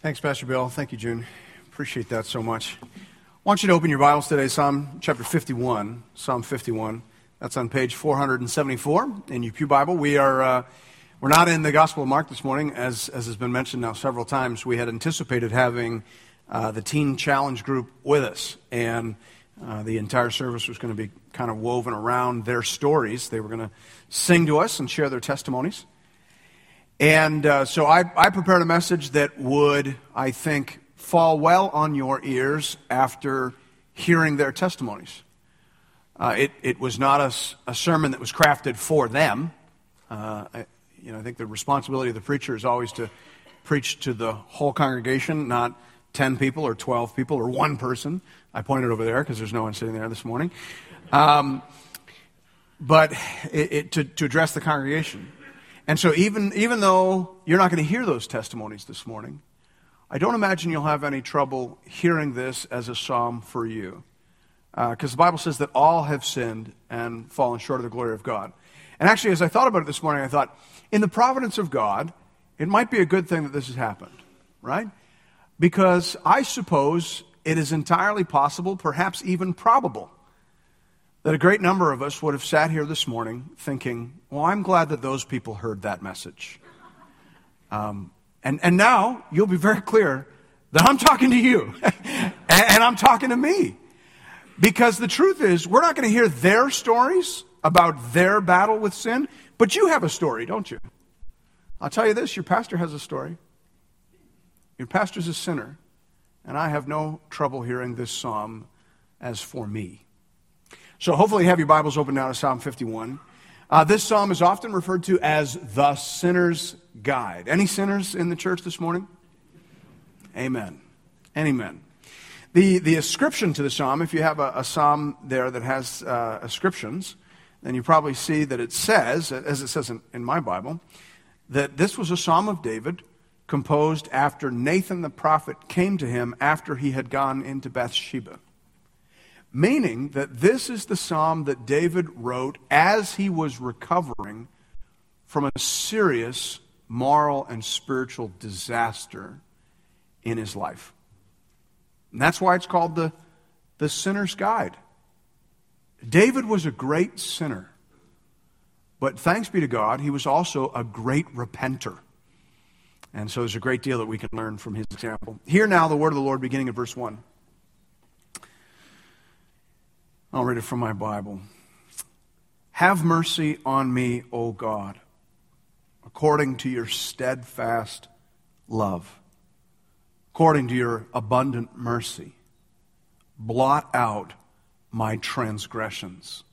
Thanks, Pastor Bill. Thank you, June. Appreciate that so much. I want you to open your Bibles today, Psalm chapter 51. Psalm 51. That's on page 474 in your Pew Bible. We're not in the Gospel of Mark this morning, as has been mentioned now several times. We had anticipated having the Teen Challenge group with us, and the entire service was going to be kind of woven around their stories. They were going to sing to us and share their testimonies. And so I prepared a message that would, I think, fall well on your ears after hearing their testimonies. It was not a sermon that was crafted for them. I think the responsibility of the preacher is always to preach to the whole congregation, not 10 people or 12 people or one person. I pointed over there because there's no one sitting there this morning. But to address the congregation. And so even though you're not going to hear those testimonies this morning, I don't imagine you'll have any trouble hearing this as a psalm for you. Because the Bible says that all have sinned and fallen short of the glory of God. And actually, as I thought about it this morning, I thought, in the providence of God, it might be a good thing that this has happened, right? Because I suppose it is entirely possible, perhaps even probable, that a great number of us would have sat here this morning thinking, well, I'm glad that those people heard that message. And now you'll be very clear that I'm talking to you and I'm talking to me. Because the truth is, we're not going to hear their stories about their battle with sin, but you have a story, don't you? I'll tell you this, your pastor has a story. Your pastor's a sinner, and I have no trouble hearing this psalm as for me. So hopefully you have your Bibles open now to Psalm 51. This psalm is often referred to as the sinner's guide. Any sinners in the church this morning? Amen. Amen. The ascription to the psalm, if you have a psalm there that has ascriptions, then you probably see that it says, as it says in my Bible, that this was a psalm of David composed after Nathan the prophet came to him after he had gone into Bathsheba. Meaning that this is the psalm that David wrote as he was recovering from a serious moral and spiritual disaster in his life. And that's why it's called the Sinner's Guide. David was a great sinner, but thanks be to God, he was also a great repenter. And so there's a great deal that we can learn from his example. Hear now the word of the Lord beginning at verse 1. I'll read it from my Bible. Have mercy on me, O God, according to your steadfast love, according to your abundant mercy. Blot out my transgressions.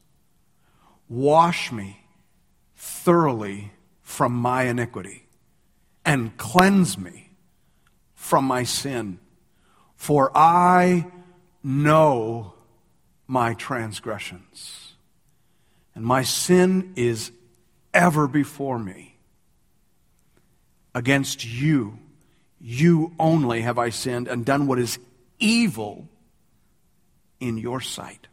Wash me thoroughly from my iniquity and cleanse me from my sin. For I know my transgressions, and my sin is ever before me. Against you, you only have I sinned and done what is evil in your sight,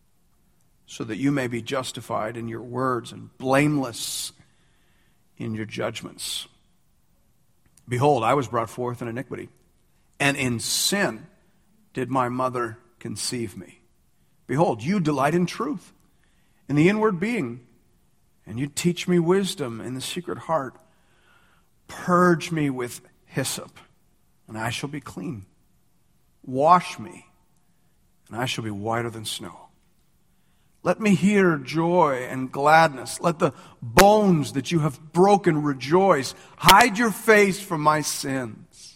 so that you may be justified in your words and blameless in your judgments. Behold, I was brought forth in iniquity, and in sin did my mother conceive me. Behold, you delight in truth, in the inward being, and you teach me wisdom in the secret heart. Purge me with hyssop, and I shall be clean. Wash me, and I shall be whiter than snow. Let me hear joy and gladness. Let the bones that you have broken rejoice. Hide your face from my sins.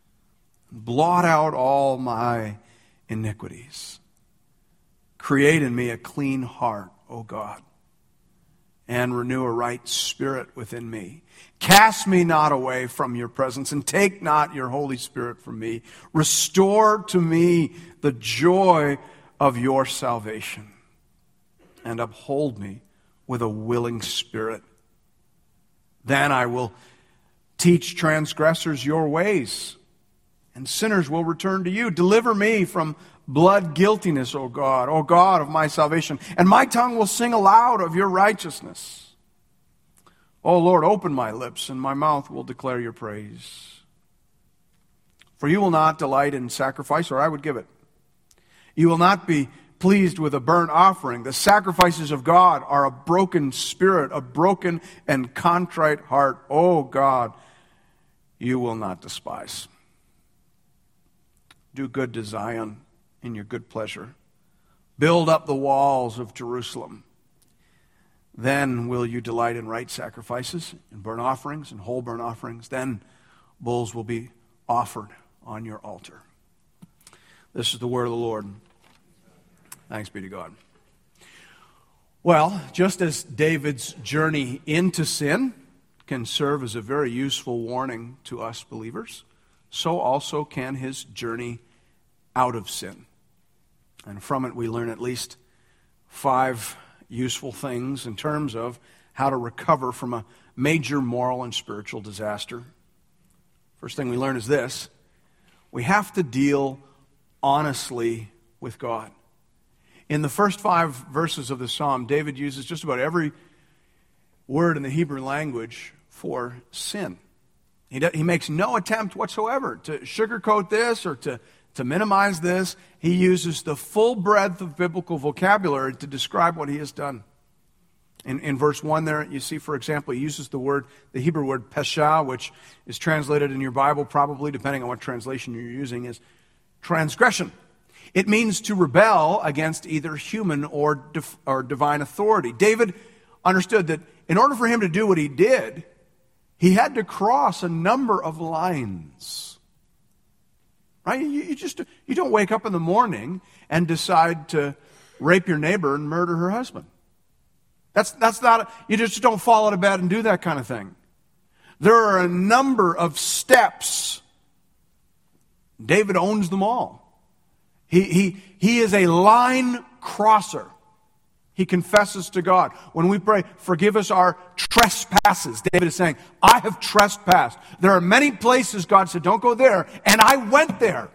Blot out all my iniquities. Create in me a clean heart, O God, and renew a right spirit within me. Cast me not away from your presence, and take not your Holy Spirit from me. Restore to me the joy of your salvation, and uphold me with a willing spirit. Then I will teach transgressors your ways, and sinners will return to you. Deliver me from blood guiltiness, O God of my salvation, and my tongue will sing aloud of your righteousness. O Lord, open my lips, and my mouth will declare your praise. For you will not delight in sacrifice, or I would give it. You will not be pleased with a burnt offering. The sacrifices of God are a broken spirit, a broken and contrite heart. O God, you will not despise. Do good to Zion in your good pleasure. Build up the walls of Jerusalem. Then will you delight in right sacrifices, in burnt offerings, and whole burnt offerings. Then bulls will be offered on your altar. This is the word of the Lord. Thanks be to God. Well, just as David's journey into sin can serve as a very useful warning to us believers, so also can his journey out of sin. And from it we learn at least 5 useful things in terms of how to recover from a major moral and spiritual disaster. First thing we learn is this: we have to deal honestly with God. In the first 5 verses of the psalm, David uses just about every word in the Hebrew language for sin. He makes no attempt whatsoever to sugarcoat this or to minimize this. He uses the full breadth of biblical vocabulary to describe what he has done. In verse 1 there, you see, for example, he uses the Hebrew word pesha, which is translated in your Bible, probably, depending on what translation you're using, as transgression. It means to rebel against either human or divine authority. David understood that in order for him to do what he did, he had to cross a number of lines. Right? You don't wake up in the morning and decide to rape your neighbor and murder her husband. That's not, you just don't fall out of bed and do that kind of thing. There are a number of steps. David owns them all. He is a line crosser. He confesses to God. When we pray, forgive us our trespasses, David is saying, I have trespassed. There are many places God said, don't go there, and I went there.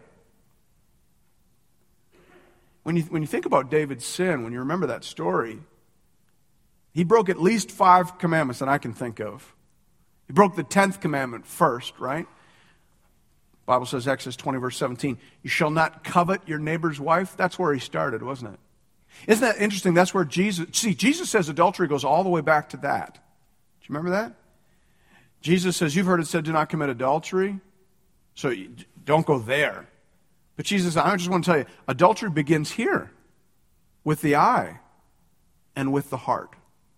When you think about David's sin, when you remember that story, he broke at least 5 commandments that I can think of. He broke the 10th commandment first, right? The Bible says, Exodus 20, verse 17, you shall not covet your neighbor's wife. That's where he started, wasn't it? Isn't that interesting? That's where Jesus says adultery goes all the way back to that. Do you remember that? Jesus says, you've heard it said, do not commit adultery. So don't go there. But Jesus, I just want to tell you, adultery begins here with the eye and with the heart.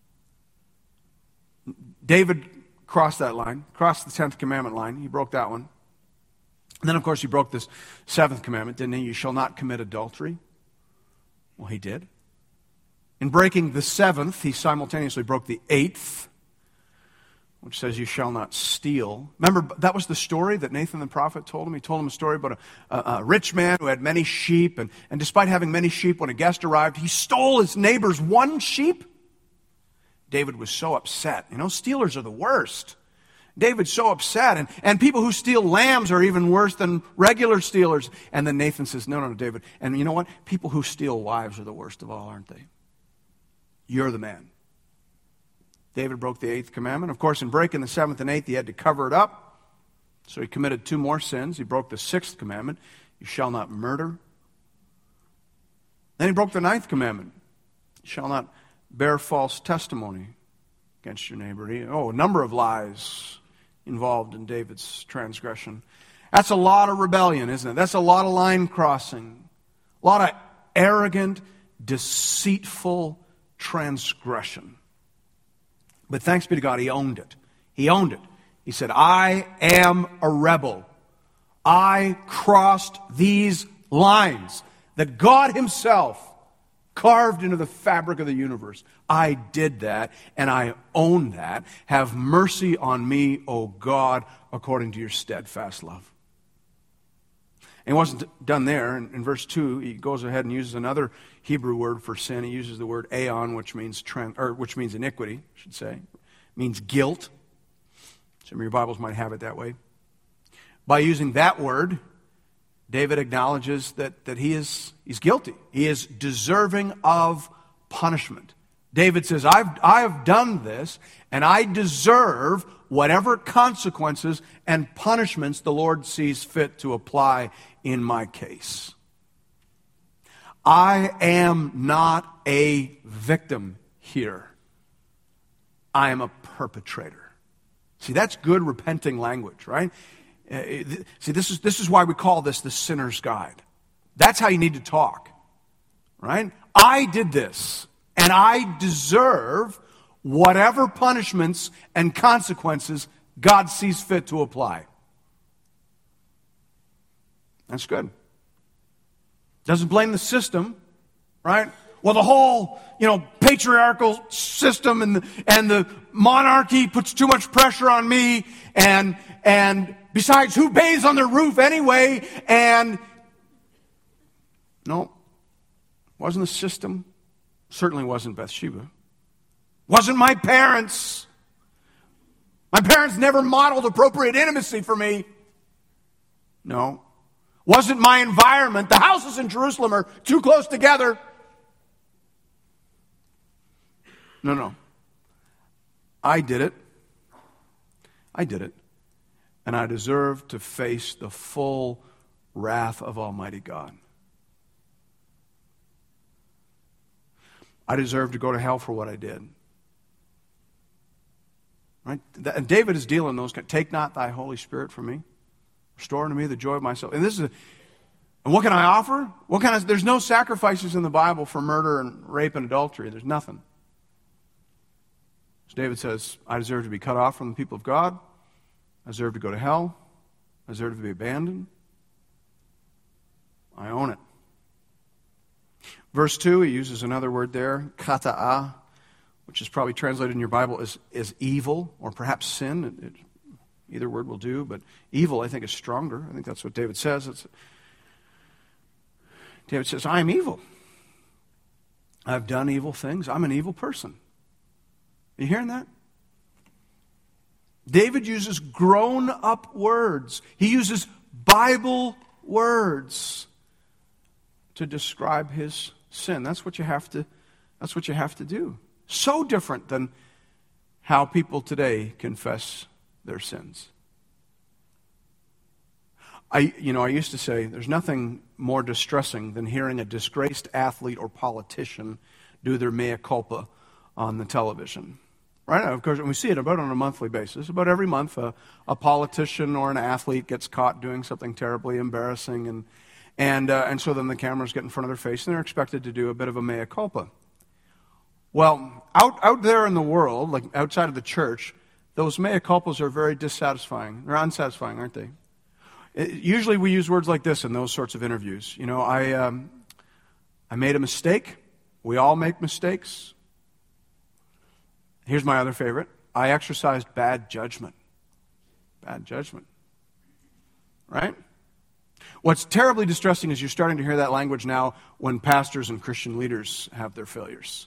David crossed that line, crossed the 10th commandment line. He broke that one. And then, of course, he broke this 7th commandment, didn't he? You shall not commit adultery. Well, he did. In breaking the 7th, he simultaneously broke the 8th, which says you shall not steal. Remember, that was the story that Nathan the prophet told him. He told him a story about a rich man who had many sheep, and despite having many sheep, when a guest arrived, he stole his neighbor's one sheep. David was so upset. You know, stealers are the worst. David's so upset, and people who steal lambs are even worse than regular stealers. And then Nathan says, no, David. And you know what? People who steal wives are the worst of all, aren't they? You're the man. David broke the 8th commandment. Of course, in breaking the 7th and 8th, he had to cover it up. So he committed 2 more sins. He broke the 6th commandment. You shall not murder. Then he broke the 9th commandment. You shall not bear false testimony against your neighbor. A number of lies involved in David's transgression. That's a lot of rebellion, isn't it? That's a lot of line crossing. A lot of arrogant, deceitful transgression. But thanks be to God, he owned it. He owned it. He said, I am a rebel. I crossed these lines that God himself carved into the fabric of the universe. I did that, and I own that. Have mercy on me, O God, according to your steadfast love. And he wasn't done there. In verse 2, he goes ahead and uses another Hebrew word for sin. He uses the word aeon, which means iniquity, I should say. It means guilt. Some of your Bibles might have it that way. By using that word, David acknowledges that he's guilty. He is deserving of punishment. David says, I have done this, and I deserve whatever consequences and punishments the Lord sees fit to apply in my case. I am not a victim here. I am a perpetrator. See, that's good repenting language, right? See, this is why we call this the sinner's guide. That's how you need to talk, right? I did this, and I deserve whatever punishments and consequences God sees fit to apply. That's good. Doesn't blame the system, right? Well, the whole, patriarchal system and the monarchy puts too much pressure on me, and besides, who bathes on their roof anyway? And no, wasn't the system. Certainly wasn't Bathsheba. Wasn't my parents. My parents never modeled appropriate intimacy for me. No. Wasn't my environment. The houses in Jerusalem are too close together. No. I did it. And I deserve to face the full wrath of Almighty God. I deserve to go to hell for what I did. Right? And David is dealing those. Take not thy Holy Spirit from me. Restore unto me the joy of my soul. And what can I offer? There's no sacrifices in the Bible for murder and rape and adultery. There's nothing. As David says, I deserve to be cut off from the people of God. I deserve to go to hell. I deserve to be abandoned. I own it. Verse 2, he uses another word there, kata'ah, which is probably translated in your Bible as evil or perhaps sin. Either word will do, but evil, I think, is stronger. I think that's what David says. David says, I am evil. I've done evil things. I'm an evil person. Are you hearing that? David uses grown-up words. He uses Bible words to describe his sin. That's what you have to do. So different than how people today confess their sins. I used to say there's nothing more distressing than hearing a disgraced athlete or politician do their mea culpa on the television. Right? Of course, and we see it about on a monthly basis. About every month, a politician or an athlete gets caught doing something terribly embarrassing, and so then the cameras get in front of their face, and they're expected to do a bit of a mea culpa. Well, out there in the world, like outside of the church, those mea culpas are very dissatisfying. They're unsatisfying, aren't they? Usually we use words like this in those sorts of interviews. I made a mistake. We all make mistakes. Here's my other favorite. I exercised bad judgment. Bad judgment. Right? What's terribly distressing is you're starting to hear that language now when pastors and Christian leaders have their failures.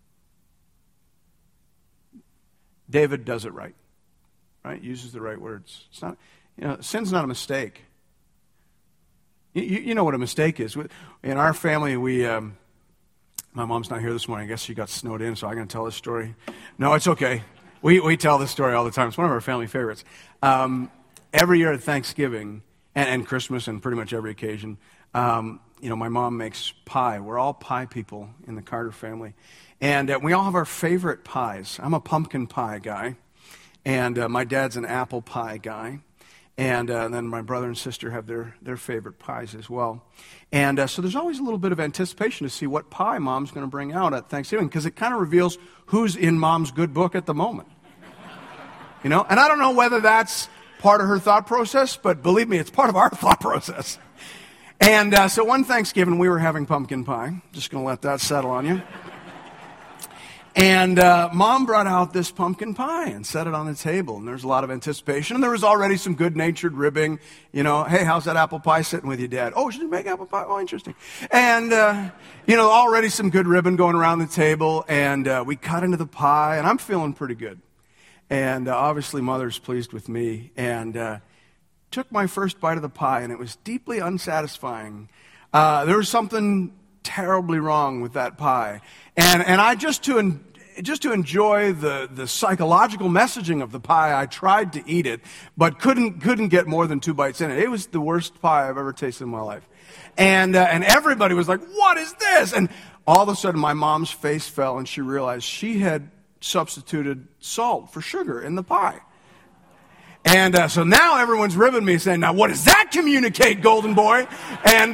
David does it right. Right? Uses the right words. It's not, sin's not a mistake. You know what a mistake is. In our family, my mom's not here this morning. I guess she got snowed in, so I'm going to tell this story. No, it's okay. We tell this story all the time. It's one of our family favorites. Every year at Thanksgiving and Christmas and pretty much every occasion, my mom makes pie. We're all pie people in the Carter family. And we all have our favorite pies. I'm a pumpkin pie guy, and my dad's an apple pie guy. And then my brother and sister have their favorite pies as well. And so there's always a little bit of anticipation to see what pie Mom's going to bring out at Thanksgiving, because it kind of reveals who's in Mom's good book at the moment. And I don't know whether that's part of her thought process, but believe me, it's part of our thought process. And so one Thanksgiving, we were having pumpkin pie. Just going to let that settle on you. And Mom brought out this pumpkin pie and set it on the table. And there's a lot of anticipation. And there was already some good-natured ribbing. Hey, how's that apple pie sitting with you, Dad? Oh, she didn't make apple pie? Oh, interesting. And, already some good ribbon going around the table. And we cut into the pie. And I'm feeling pretty good. And obviously, Mother's pleased with me. And took my first bite of the pie. And it was deeply unsatisfying. There was something terribly wrong with that pie. And I just to just to enjoy the psychological messaging of the pie, I tried to eat it, but couldn't get more than 2 bites in it. It was the worst pie I've ever tasted in my life. And everybody was like, what is this? And all of a sudden my mom's face fell and she realized she had substituted salt for sugar in the pie. And so now everyone's ribbing me saying, now what does that communicate, golden boy? And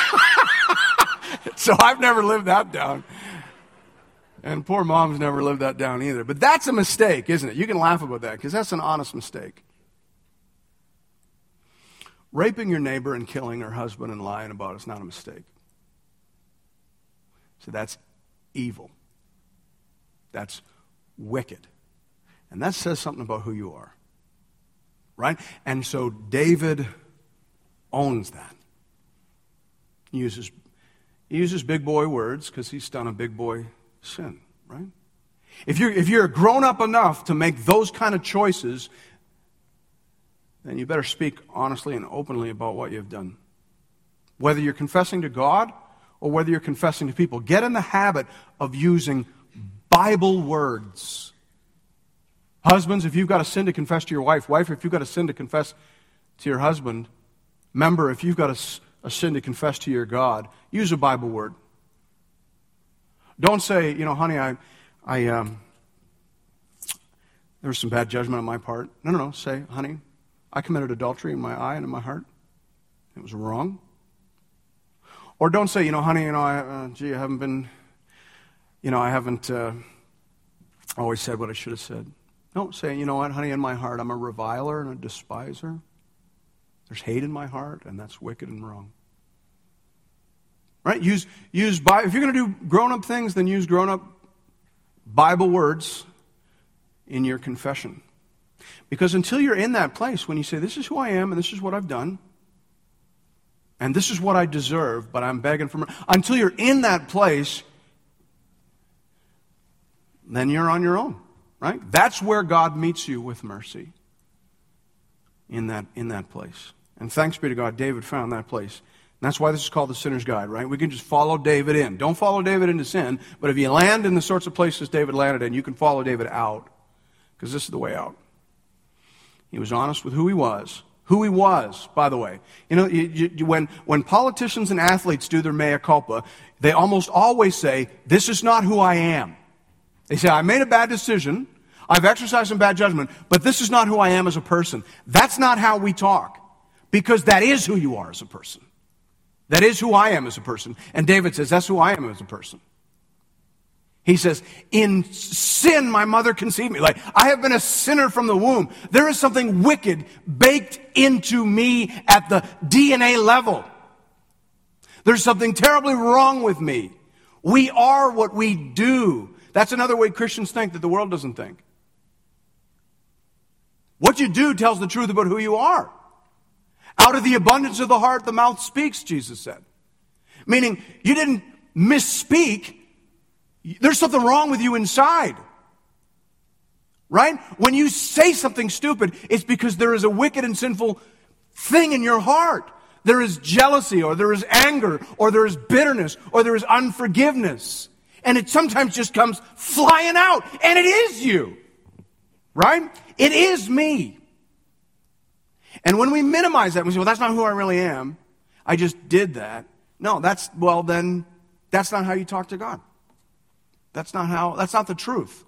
so I've never lived that down. And poor mom's never lived that down either. But that's a mistake, isn't it? You can laugh about that because that's an honest mistake. Raping your neighbor and killing her husband and lying about it is not a mistake. So that's evil. That's wicked. And that says something about who you are. Right? And so David owns that. He uses big boy words because he's done a big boy sin, right? If you're grown up enough to make those kind of choices, then you better speak honestly and openly about what you've done. Whether you're confessing to God or whether you're confessing to people, get in the habit of using Bible words. Husbands, if you've got a sin to confess to your wife, if you've got a sin to confess to your husband, member, if you've got a sin to confess to your God, use a Bible word. Don't say, honey, there was some bad judgment on my part. No. Say, honey, I committed adultery in my eye and in my heart. It was wrong. Or don't say, honey, I haven't been, I haven't always said what I should have said. No, say, you know what, honey, in my heart, I'm a reviler and a despiser. There's hate in my heart, and that's wicked and wrong. Right? Use if you're going to do grown-up things, then use grown-up Bible words in your confession. Because until you're in that place, when you say, this is who I am, and this is what I've done, and this is what I deserve, but I'm begging for mercy, until you're in that place, then you're on your own. Right? That's where God meets you with mercy. In that place. And thanks be to God, David found that place. And that's why this is called the Sinner's Guide, right? We can just follow David in. Don't follow David into sin, but if you land in the sorts of places David landed in, you can follow David out. Because this is the way out. He was honest with who he was. Who he was, by the way. When politicians and athletes do their mea culpa, they almost always say, this is not who I am. They say, I made a bad decision, I've exercised some bad judgment, but this is not who I am as a person. That's not how we talk, because that is who you are as a person. That is who I am as a person. And David says, that's who I am as a person. He says, in sin my mother conceived me. Like, I have been a sinner from the womb. There is something wicked baked into me at the DNA level. There's something terribly wrong with me. We are what we do. That's another way Christians think that the world doesn't think. What you do tells the truth about who you are. Out of the abundance of the heart, the mouth speaks, Jesus said. Meaning, you didn't misspeak. There's something wrong with you inside. Right? When you say something stupid, it's because there is a wicked and sinful thing in your heart. There is jealousy, or there is anger, or there is bitterness, or there is unforgiveness. And it sometimes just comes flying out. And it is you. Right? It is me. And when we minimize that, we say, well, that's not who I really am. I just did that. No, that's not how you talk to God. That's not the truth.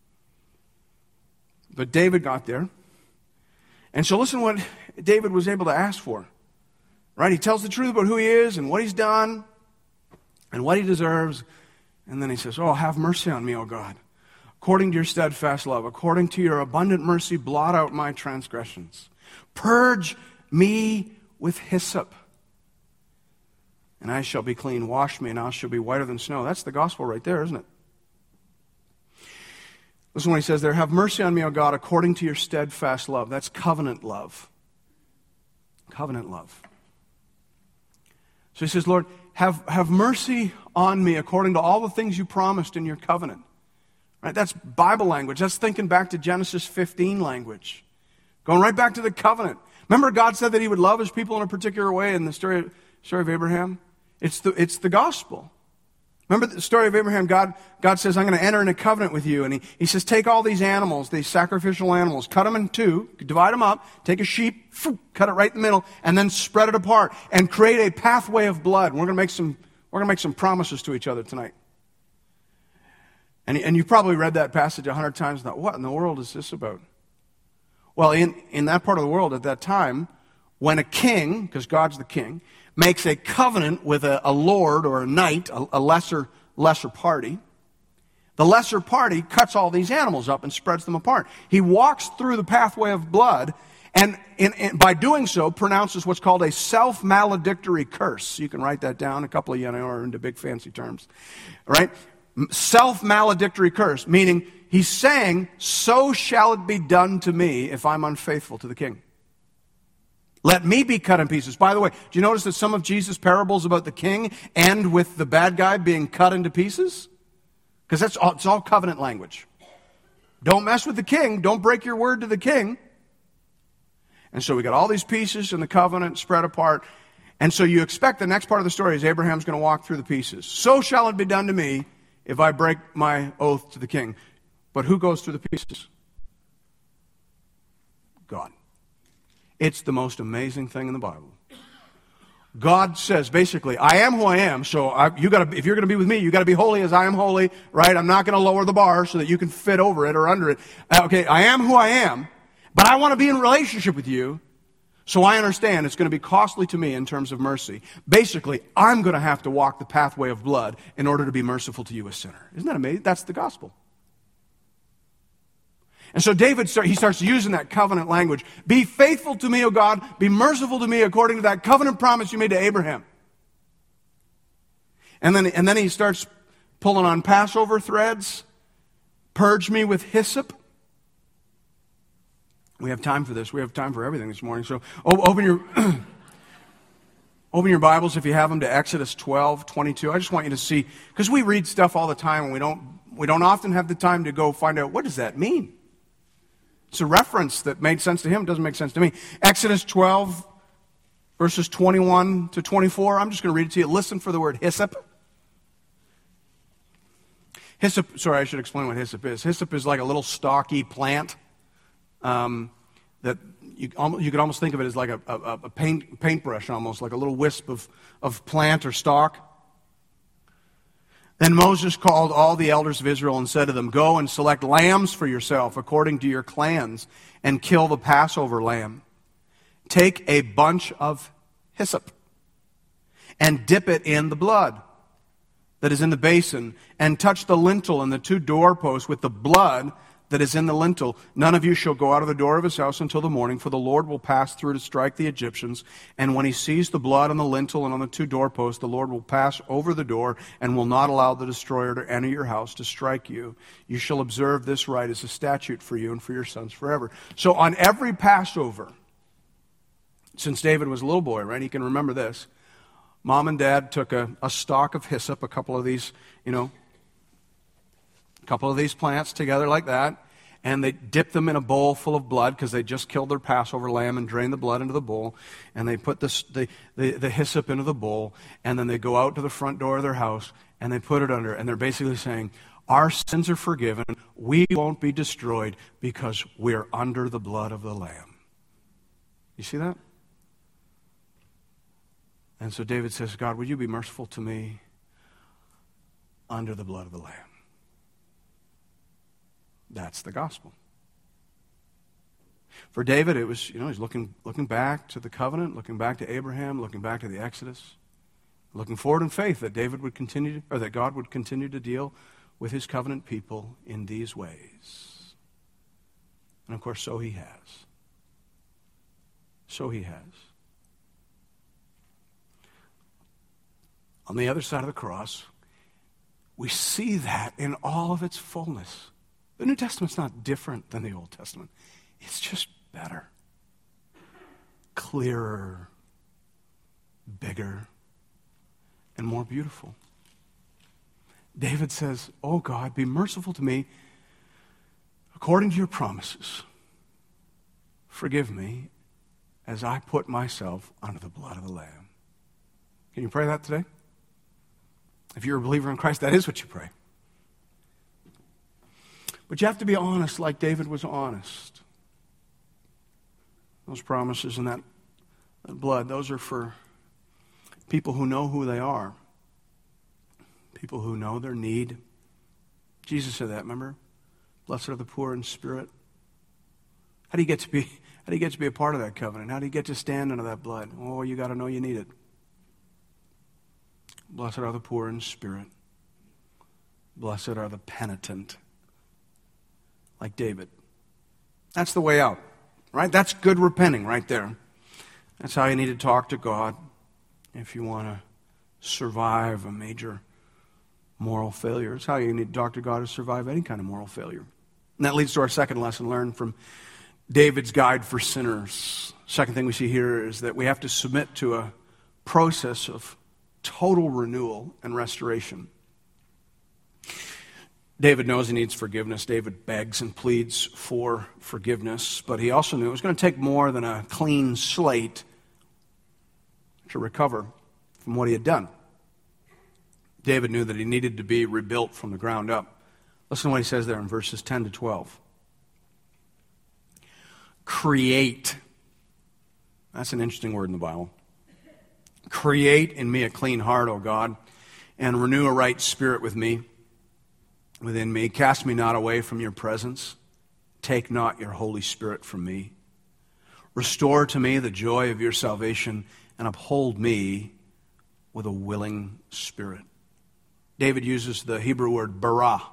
But David got there. And so listen what David was able to ask for. Right? He tells the truth about who he is and what he's done and what he deserves. And then he says, oh, have mercy on me, O God. According to your steadfast love, according to your abundant mercy, blot out my transgressions. Purge me with hyssop, and I shall be clean. Wash me, and I shall be whiter than snow. That's the gospel right there, isn't it? Listen what he says there. Have mercy on me, O God, according to your steadfast love. That's covenant love. Covenant love. So he says, Lord, have mercy on me according to all the things you promised in your covenant. Right? That's Bible language. That's thinking back to Genesis 15 language. Going right back to the covenant. Remember God said that he would love his people in a particular way in the story of Abraham? It's the gospel. Remember the story of Abraham? God says, I'm going to enter in a covenant with you. And he says, take all these animals, these sacrificial animals, cut them in two, divide them up, take a sheep, cut it right in the middle, and then spread it apart and create a pathway of blood. We're going to make some promises to each other tonight. And you've probably read that passage 100 times and thought, what in the world is this about? Well, in that part of the world at that time, when a king, because God's the king, makes a covenant with a lord or a knight, a lesser party, the lesser party cuts all these animals up and spreads them apart. He walks through the pathway of blood and by doing so pronounces what's called a self-maledictory curse. You can write that down. A couple of you know are into big fancy terms. Right? Self-maledictory curse, meaning he's saying, so shall it be done to me if I'm unfaithful to the king. Let me be cut in pieces. By the way, do you notice that some of Jesus' parables about the king end with the bad guy being cut into pieces? Because it's all covenant language. Don't mess with the king. Don't break your word to the king. And so we got all these pieces in the covenant spread apart. And so you expect the next part of the story is Abraham's going to walk through the pieces. So shall it be done to me if I break my oath to the king. But who goes through the pieces? God. It's the most amazing thing in the Bible. God says, basically, I am who I am, so if you're going to be with me, you got to be holy as I am holy, right? I'm not going to lower the bar so that you can fit over it or under it. Okay, I am who I am, but I want to be in relationship with you, so I understand it's going to be costly to me in terms of mercy. Basically, I'm going to have to walk the pathway of blood in order to be merciful to you, a sinner. Isn't that amazing? That's the gospel. And so David, he starts using that covenant language. Be faithful to me, O God. Be merciful to me according to that covenant promise you made to Abraham. And then he starts pulling on Passover threads. Purge me with hyssop. We have time for this. We have time for everything this morning. So open your open your Bibles, if you have them, to Exodus 12:22. I just want you to see, because we read stuff all the time and we don't often have the time to go find out, what does that mean? It's a reference that made sense to him, doesn't make sense to me. Exodus 12, verses 21 to 24. I'm just going to read it to you. Listen for the word hyssop. Hyssop, sorry, I should explain what hyssop is. Hyssop is like a little stalky plant that you could almost think of it as like a paintbrush almost, like a little wisp of plant or stalk. Then Moses called all the elders of Israel and said to them, go and select lambs for yourself according to your clans and kill the Passover lamb. Take a bunch of hyssop and dip it in the blood that is in the basin and touch the lintel and the two doorposts with the blood that is in the lintel. None of you shall go out of the door of his house until the morning, for the Lord will pass through to strike the Egyptians. And when he sees the blood on the lintel and on the two doorposts, the Lord will pass over the door and will not allow the destroyer to enter your house to strike you. You shall observe this rite as a statute for you and for your sons forever. So on every Passover, since David was a little boy, right, he can remember this, Mom and Dad took a stalk of hyssop, a couple of these, plants together like that, and they dipped them in a bowl full of blood because they just killed their Passover lamb and drained the blood into the bowl, and they put the hyssop into the bowl, and then they go out to the front door of their house, and they put it under, and they're basically saying, our sins are forgiven, we won't be destroyed because we're under the blood of the Lamb. You see that? And so David says, God, would you be merciful to me under the blood of the Lamb? That's the gospel. For David, it was, he's looking back to the covenant, looking back to Abraham, looking back to the Exodus, looking forward in faith that that God would continue to deal with his covenant people in these ways. And of course, so he has. So he has. On the other side of the cross, we see that in all of its fullness. The New Testament's not different than the Old Testament. It's just better, clearer, bigger, and more beautiful. David says, oh God, be merciful to me according to your promises. Forgive me as I put myself under the blood of the Lamb. Can you pray that today? If you're a believer in Christ, that is what you pray. But you have to be honest like David was honest. Those promises and that blood, those are for people who know who they are. People who know their need. Jesus said that, remember? Blessed are the poor in spirit. How do you get to be a part of that covenant? How do you get to stand under that blood? Oh, you got to know you need it. Blessed are the poor in spirit. Blessed are the penitent. Like David. That's the way out, right? That's good repenting right there. That's how you need to talk to God if you want to survive a major moral failure. It's how you need to talk to God to survive any kind of moral failure. And that leads to our second lesson learned from David's guide for sinners. Second thing we see here is that we have to submit to a process of total renewal and restoration. David knows he needs forgiveness. David begs and pleads for forgiveness, but he also knew it was going to take more than a clean slate to recover from what he had done. David knew that he needed to be rebuilt from the ground up. Listen to what he says there in verses 10 to 12. Create. That's an interesting word in the Bible. Create in me a clean heart, O God, and renew a right spirit within me. Cast me not away from your presence. Take not your Holy Spirit from me. Restore to me the joy of your salvation, and uphold me with a willing spirit. David uses the Hebrew word bara.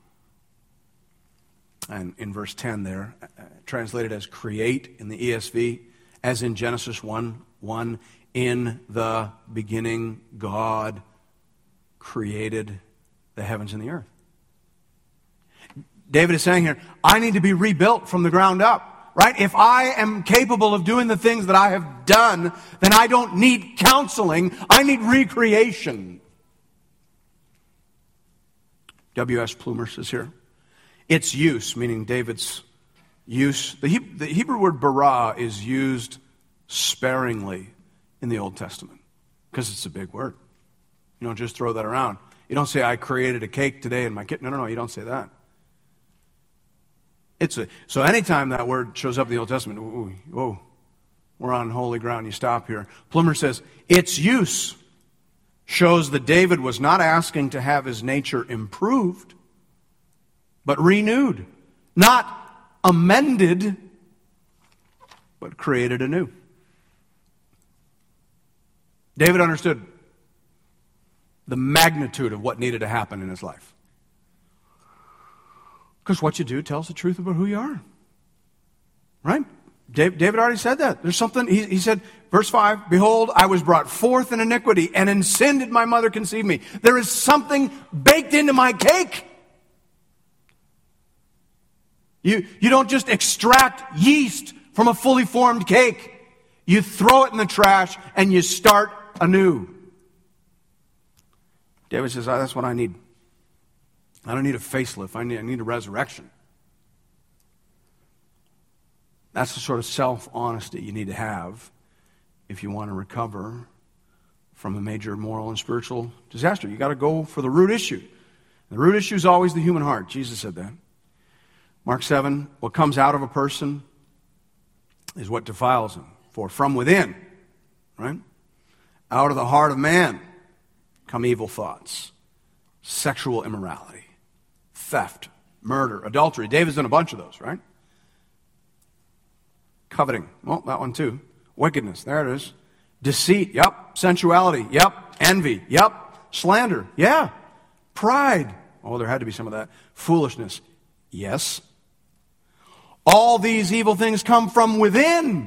And in verse 10 there, translated as create in the ESV, as in Genesis 1:1, in the beginning God created the heavens and the earth. David is saying here, I need to be rebuilt from the ground up, right? If I am capable of doing the things that I have done, then I don't need counseling. I need recreation. W.S. Plumer says here, its use, meaning David's use, the Hebrew word bara is used sparingly in the Old Testament because it's a big word. You don't just throw that around. You don't say, I created a cake today in my kitchen. No, you don't say that. So anytime that word shows up in the Old Testament, whoa, we're on holy ground, you stop here. Plumer says, its use shows that David was not asking to have his nature improved, but renewed. Not amended, but created anew. David understood the magnitude of what needed to happen in his life. Because what you do tells the truth about who you are. Right? David already said that. There's something, he said, verse 5, behold, I was brought forth in iniquity, and in sin did my mother conceive me. There is something baked into my cake. You don't just extract yeast from a fully formed cake. You throw it in the trash and you start anew. David says, that's what I need. I don't need a facelift. I need a resurrection. That's the sort of self-honesty you need to have if you want to recover from a major moral and spiritual disaster. You got to go for the root issue. The root issue is always the human heart. Jesus said that. Mark 7, what comes out of a person is what defiles him. For from within, right? Out of the heart of man come evil thoughts, sexual immorality, theft, murder, adultery. David's done a bunch of those, right? Coveting, well, that one too. Wickedness, there it is. Deceit, yep. Sensuality, yep. Envy, yep. Slander, yeah. Pride, oh, there had to be some of that. Foolishness, yes. All these evil things come from within,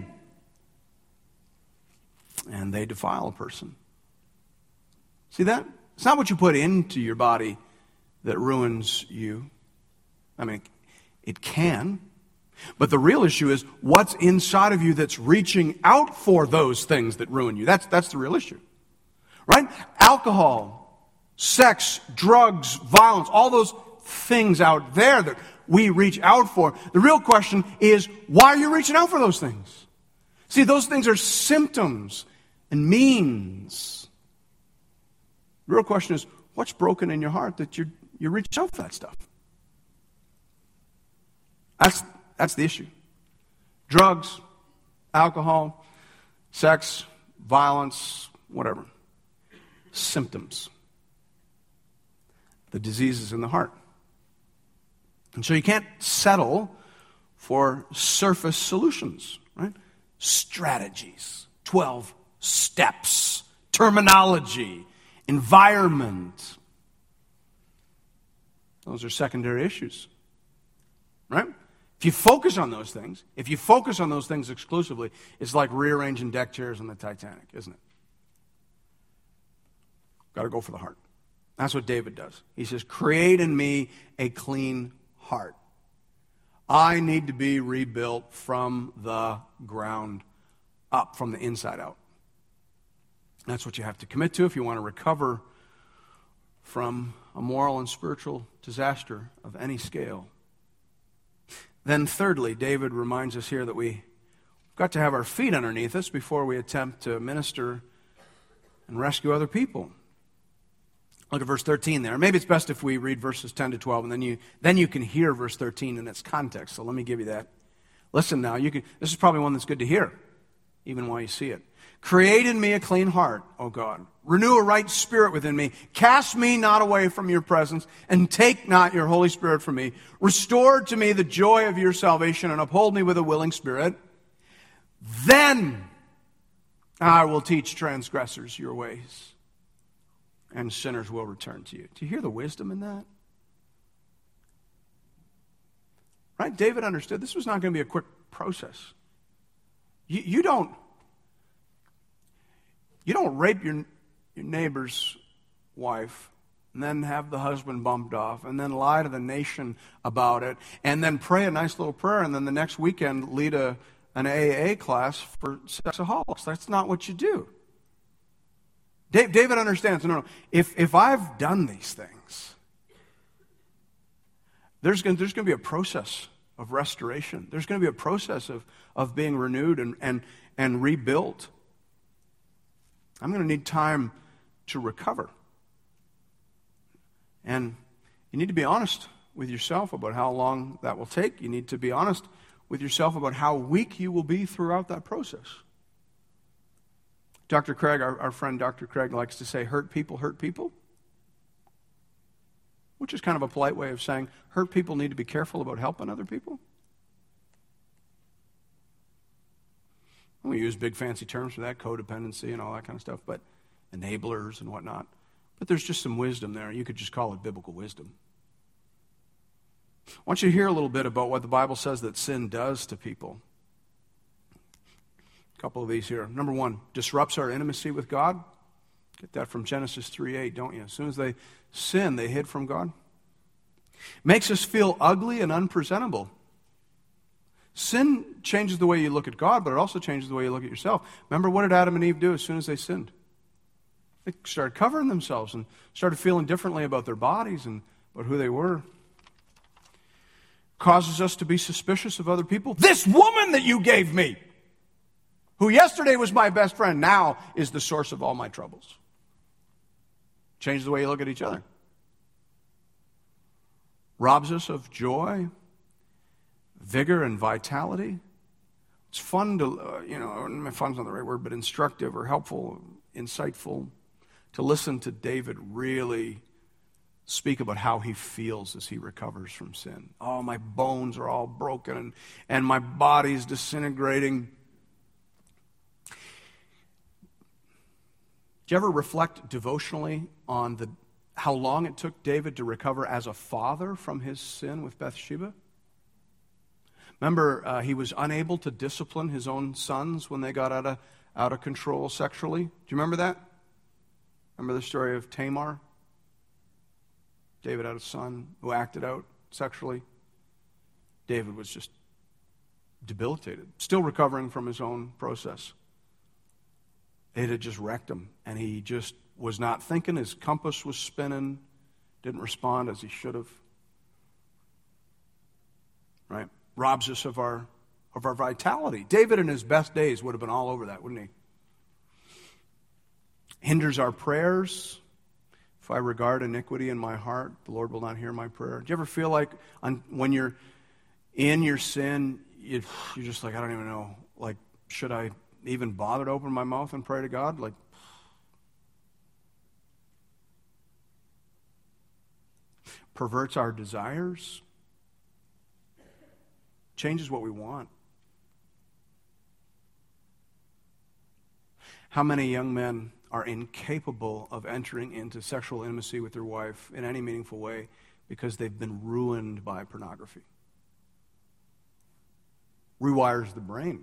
and they defile a person. See that? It's not what you put into your body that ruins you. I mean, it can. But the real issue is what's inside of you that's reaching out for those things that ruin you. That's the real issue. Right? Alcohol, sex, drugs, violence, all those things out there that we reach out for. The real question is, why are you reaching out for those things? See, those things are symptoms and means. The real question is, What's broken in your heart that you reach out for that stuff? That's the issue. Drugs, alcohol, sex, violence, whatever. Symptoms. The diseases in the heart. And so you can't settle for surface solutions, right? Strategies, 12 steps, terminology, environment. Those are secondary issues, right? If you focus on those things, exclusively, it's like rearranging deck chairs on the Titanic, isn't it? Got to go for the heart. That's what David does. He says, create in me a clean heart. I need to be rebuilt from the ground up, from the inside out. That's what you have to commit to if you want to recover from a moral and spiritual disaster of any scale. Then thirdly, David reminds us here that we've got to have our feet underneath us before we attempt to minister and rescue other people. Look at verse 13 there. Maybe it's best if we read verses 10 to 12, and then you can hear verse 13 in its context. So let me give you that. Listen now. This is probably one that's good to hear, even while you see it. Create in me a clean heart, O God. Renew a right spirit within me. Cast me not away from your presence, and take not your Holy Spirit from me. Restore to me the joy of your salvation, and uphold me with a willing spirit. Then I will teach transgressors your ways, and sinners will return to you. Do you hear the wisdom in that? Right? David understood this was not going to be a quick process. You don't rape your neighbor's wife and then have the husband bumped off and then lie to the nation about it and then pray a nice little prayer and then the next weekend lead an AA class for sexaholics. That's not what you do. David understands, no. If I've done these things, there's going to be a process of restoration. There's going to be a process of being renewed and rebuilt. I'm going to need time to recover. And you need to be honest with yourself about how long that will take. You need to be honest with yourself about how weak you will be throughout that process. Dr. Craig, our friend Dr. Craig, likes to say, hurt people, which is kind of a polite way of saying hurt people need to be careful about helping other people. We use big fancy terms for that, codependency and all that kind of stuff, but enablers and whatnot. But there's just some wisdom there. You could just call it biblical wisdom. I want you to hear a little bit about what the Bible says that sin does to people. A couple of these here. Number one, disrupts our intimacy with God. Get that from Genesis 3:8, don't you? As soon as they sin, they hid from God. Makes us feel ugly and unpresentable. Sin changes the way you look at God, but it also changes the way you look at yourself. Remember, what did Adam and Eve do as soon as they sinned? They started covering themselves and started feeling differently about their bodies and about who they were. Causes us to be suspicious of other people. This woman that you gave me, who yesterday was my best friend, now is the source of all my troubles. Changes the way you look at each other. Robs us of joy, vigor, and vitality. It's fun to, fun's not the right word, but instructive or helpful, insightful, to listen to David really speak about how he feels as he recovers from sin. Oh, my bones are all broken and my body's disintegrating. Do you ever reflect devotionally on how long it took David to recover as a father from his sin with Bathsheba? Remember, he was unable to discipline his own sons when they got out of control sexually. Do you remember that? Remember the story of Tamar? David had a son who acted out sexually. David was just debilitated, still recovering from his own process. It had just wrecked him, and he just was not thinking. His compass was spinning, didn't respond as he should have. Right? Robs us of our vitality. David in his best days would have been all over that, wouldn't he? Hinders our prayers, If I regard iniquity in my heart, the Lord will not hear my prayer. Do you ever feel like when you're in your sin, you're just like, I don't even know, like, should I even bother to open my mouth and pray to God? Like, perverts our desires, changes what we want. How many young men are incapable of entering into sexual intimacy with their wife in any meaningful way because they've been ruined by pornography? Rewires the brain.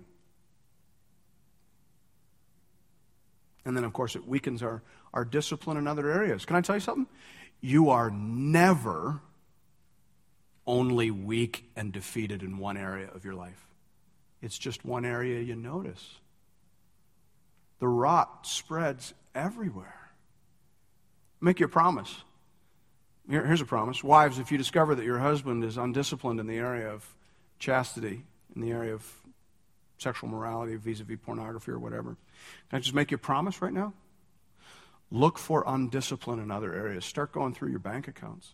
And then, of course, it weakens our discipline in other areas. Can I tell you something? You are never only weak and defeated in one area of your life. It's just one area you notice. The rot spreads everywhere. Make you a promise. Here's a promise. Wives, if you discover that your husband is undisciplined in the area of chastity, in the area of sexual morality, vis-a-vis pornography or whatever, can I just make you a promise right now? Look for undiscipline in other areas. Start going through your bank accounts.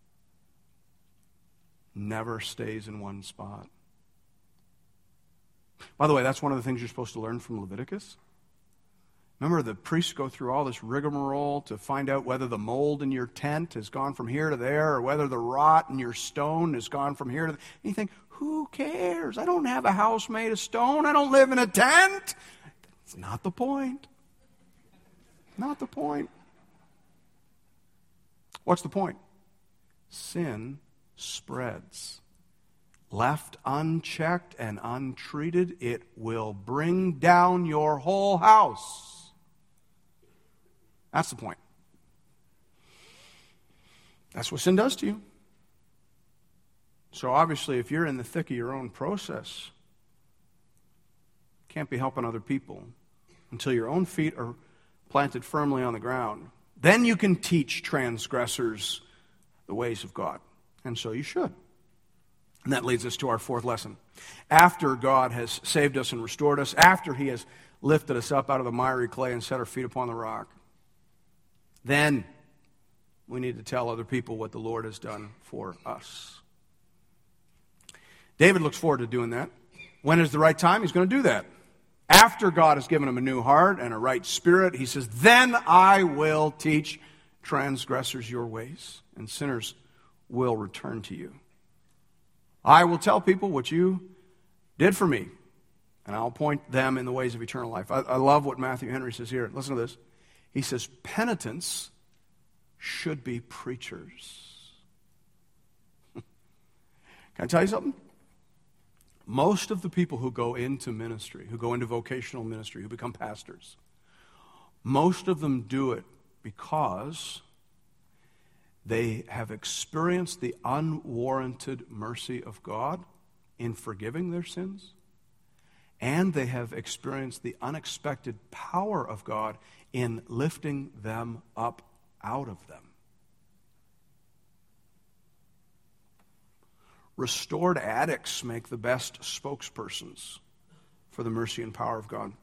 Never stays in one spot. By the way, that's one of the things you're supposed to learn from Leviticus. Remember, the priests go through all this rigmarole to find out whether the mold in your tent has gone from here to there, or whether the rot in your stone has gone from here to there. And you think, who cares? I don't have a house made of stone. I don't live in a tent. That's not the point. Not the point. What's the point? Sin spreads. Left unchecked and untreated, it will bring down your whole house. That's the point. That's what sin does to you. So obviously, if you're in the thick of your own process, can't be helping other people until your own feet are planted firmly on the ground. Then you can teach transgressors the ways of God. And so you should. And that leads us to our fourth lesson. After God has saved us and restored us, after He has lifted us up out of the miry clay and set our feet upon the rock, then we need to tell other people what the Lord has done for us. David looks forward to doing that. When is the right time? He's going to do that. After God has given him a new heart and a right spirit, he says, then I will teach transgressors your ways, and sinners will return to you. I will tell people what you did for me, and I'll point them in the ways of eternal life. I love what Matthew Henry says here. Listen to this. He says, penitents should be preachers. Can I tell you something? Most of the people who go into ministry, who go into vocational ministry, who become pastors, most of them do it because they have experienced the unwarranted mercy of God in forgiving their sins, and they have experienced the unexpected power of God in lifting them up out of them. Restored addicts make the best spokespersons for the mercy and power of God.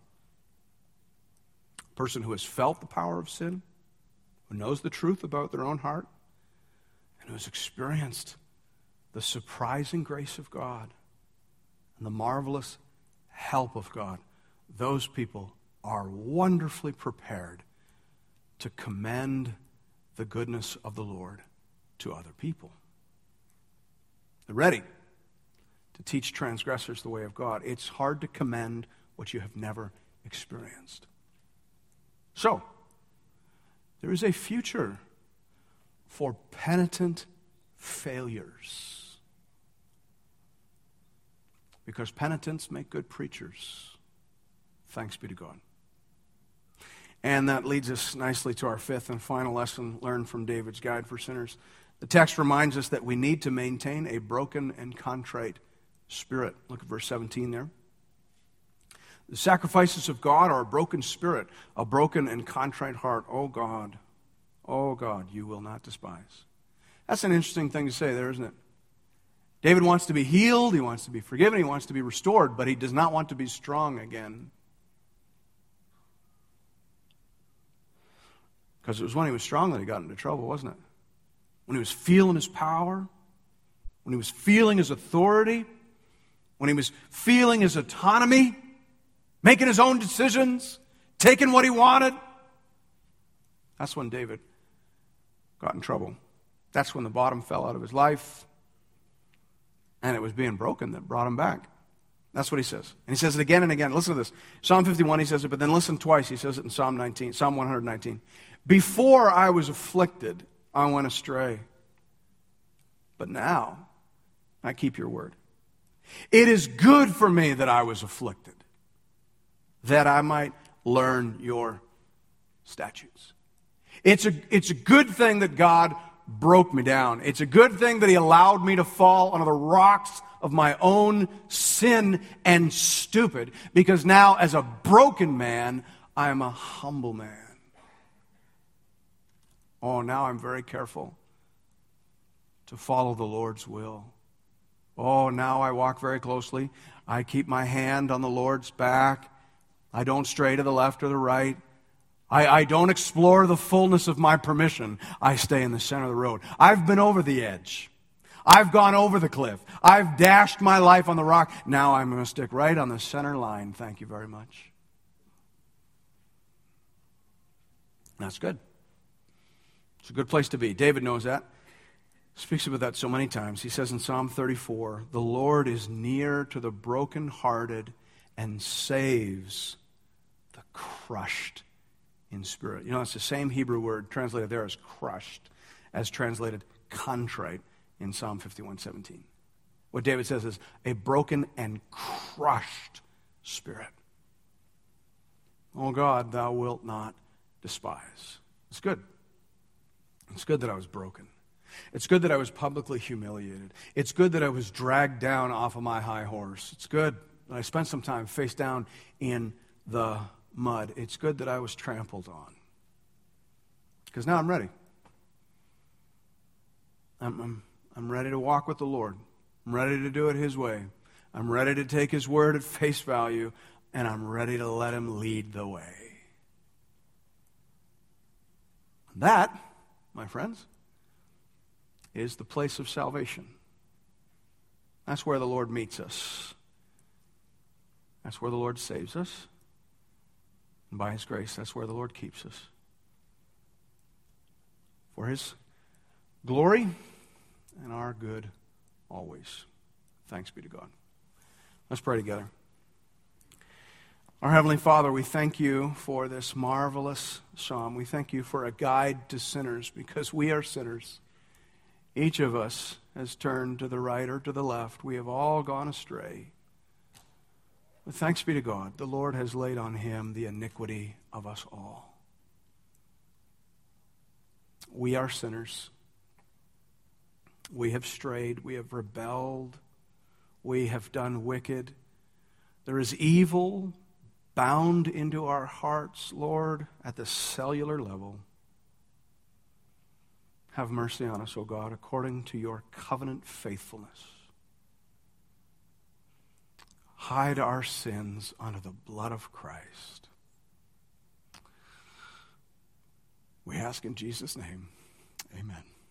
A person who has felt the power of sin, who knows the truth about their own heart, and who has experienced the surprising grace of God and the marvelous help of God, those people are wonderfully prepared to commend the goodness of the Lord to other people. They're ready to teach transgressors the way of God. It's hard to commend what you have never experienced. So, there is a future for penitent failures, because penitents make good preachers. Thanks be to God. And that leads us nicely to our fifth and final lesson learned from David's Guide for Sinners. The text reminds us that we need to maintain a broken and contrite spirit. Look at verse 17 there. The sacrifices of God are a broken spirit, a broken and contrite heart. Oh God, you will not despise. That's an interesting thing to say there, isn't it? David wants to be healed, he wants to be forgiven, he wants to be restored, but he does not want to be strong again. Because it was when he was strong that he got into trouble, wasn't it? When he was feeling his power, when he was feeling his authority, when he was feeling his autonomy, making his own decisions, taking what he wanted. That's when David got in trouble. That's when the bottom fell out of his life. And it was being broken that brought him back. That's what he says. And he says it again and again. Listen to this. Psalm 51, he says it, but then listen twice. He says it in Psalm 119. Before I was afflicted, I went astray. But now, I keep your word. It is good for me that I was afflicted, that I might learn your statutes. It's a good thing that God broke me down. It's a good thing that he allowed me to fall under the rocks of my own sin and stupid, because now as a broken man, I am a humble man. Oh, now I'm very careful to follow the Lord's will. Oh, now I walk very closely. I keep my hand on the Lord's back. I don't stray to the left or the right. I don't explore the fullness of my permission. I stay in the center of the road. I've been over the edge. I've gone over the cliff. I've dashed my life on the rock. Now I'm going to stick right on the center line. Thank you very much. That's good. It's a good place to be. David knows that. Speaks about that so many times. He says in Psalm 34, the Lord is near to the brokenhearted and saves the crushed in spirit. You know, it's the same Hebrew word translated there as crushed as translated contrite in Psalm 51:17. What David says is a broken and crushed spirit. Oh God, thou wilt not despise. It's good. It's good that I was broken. It's good that I was publicly humiliated. It's good that I was dragged down off of my high horse. It's good that I spent some time face down in the mud. It's good that I was trampled on. Because now I'm ready. I'm ready to walk with the Lord. I'm ready to do it his way. I'm ready to take his word at face value, and I'm ready to let him lead the way. That, my friends, is the place of salvation. That's where the Lord meets us. That's where the Lord saves us. And by his grace, that's where the Lord keeps us. For his glory and our good always. Thanks be to God. Let's pray together. Our Heavenly Father, we thank you for this marvelous psalm. We thank you for a guide to sinners, because we are sinners. Each of us has turned to the right or to the left. We have all gone astray. But thanks be to God, the Lord has laid on him the iniquity of us all. We are sinners. We have strayed. We have rebelled. We have done wicked. There is evil bound into our hearts, Lord, at the cellular level. Have mercy on us, O God, according to your covenant faithfulness. Hide our sins under the blood of Christ. We ask in Jesus' name, amen.